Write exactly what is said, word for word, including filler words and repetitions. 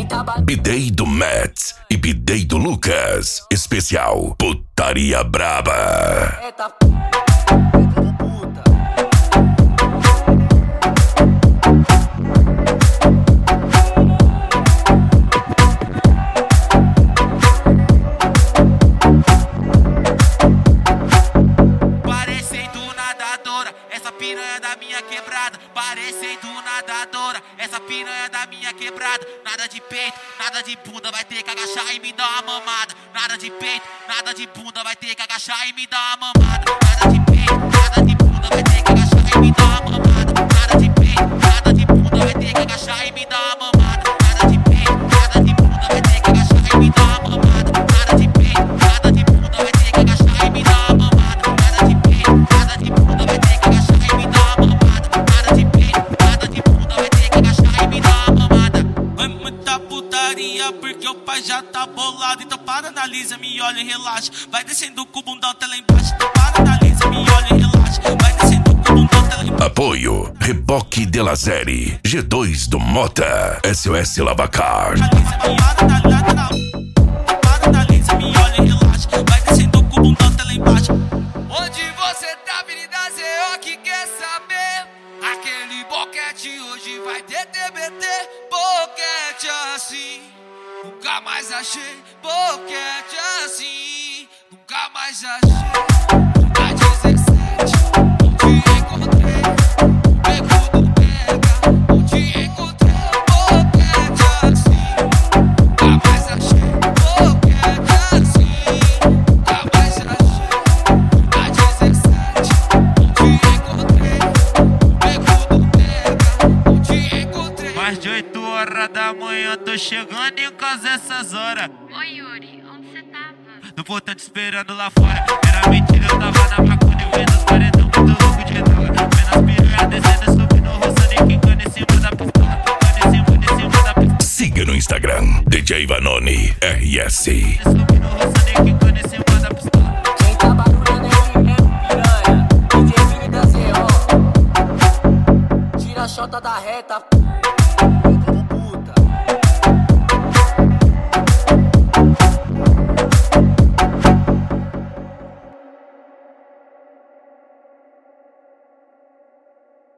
B-Day do Matt e B-Day do Lucas. Especial Putaria Braba. Eita p... Parecendo nadadora, essa piranha da minha quebrada. Parecendo nadadora, essa piranha da minha quebrada. Nada de peito, nada de bunda, vai ter que agachar e me dar uma mamada. Nada de peito, nada de bunda, vai ter que agachar e me dar uma mamada. Nada de peito, nada de bunda, vai ter que agachar e me dar uma mamada. Nada de peito, nada de bunda, vai ter que agachar e me dar uma mamada. Nada de peito, nada de bunda, vai ter que agachar e me dar uma mamada. Nada de peito, nada de bunda, vai ter que agachar e me dar uma mamada. Nada de peito, nada de bunda, vai ter que agachar e me dar uma mamada. Nada de peito, nada de bunda, vai ter que agachar e me dar uma mamada. É muita putaria porque o pai já tá bolado. Então para, analisa, me olha e relaxa. Vai descendo com o bundão até lá embaixo. Então para, analisa, me olha e relaxa. Vai descendo com o bundão até lá embaixo. Apoio Reboque de la Série, G dois do Mota, S O S Lavacar. Analisa, me olha, analisa, para, analisa, me olha e relaxa. Vai descendo com o bundão até lá embaixo. Onde você tá, Avenida Z O, que quer saber? Aquele boquete hoje vai ter T B T. Boquete assim, nunca mais achei. Boquete assim, nunca mais achei. A dezessete, te encontrei. Pegou do pega, te encontrei. Boquete assim, nunca mais achei. Boquete assim, nunca mais achei. A dezessete, te encontrei. Pegou do pega, te encontrei. Mais de oito horas da manhã, tô chegando em casa essas horas. Oi, Yuri, onde você tava? No portão te esperando lá fora. Era mentira, eu tava na macuna e vendo os paredão muito louco de droga. Vendo as piranhas descendo, subindo, roçando e quicando em cima da pistola. Quicando em cima, em cima da pistola. Siga no Instagram, D J Vanoni R S. Subindo, roçando e quicando em cima da pistola. Quem tá barulhando é o piranha, D J Vini da Z O. Tira a chota da reta.